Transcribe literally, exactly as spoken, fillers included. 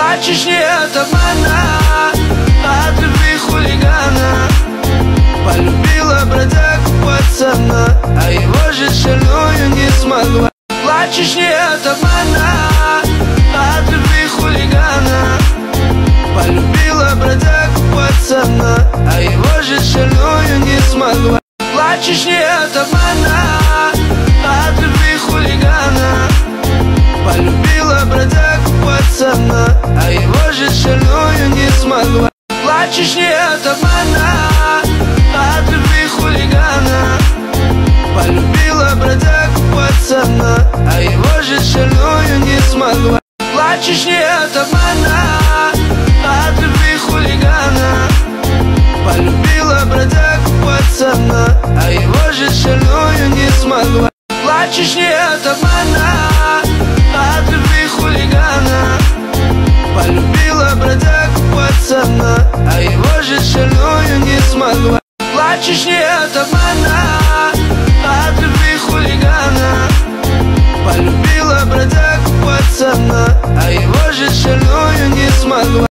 Плачешь не от обмана, а от любви хулигана. Полюбила бродягу пацана, а его же шальную не смогла. Плачешь не от обмана, а от любви хулигана. Полюбила бродягу пацана, а его же шальную не смогла. Плачешь не от обмана, а от любви хулигана. Полюбила бродягу пацана, а его же шальную не смогла. Плачешь не от обмана, а от любви хулигана. Полюбила бродягу пацана, а его же шальную не смогла. Плачешь не от обмана, а от любви хулигана. Полюбила бродягу пацана, а его же шальную не смогла. Плачешь не от обмана, а от любви хулигана. Полюбила бродягу пацана, а его же шальную не смогла. Плачешь не от обмана, а от любви хулигана. Полюбила бродягу пацана, а его же шальную не смогла.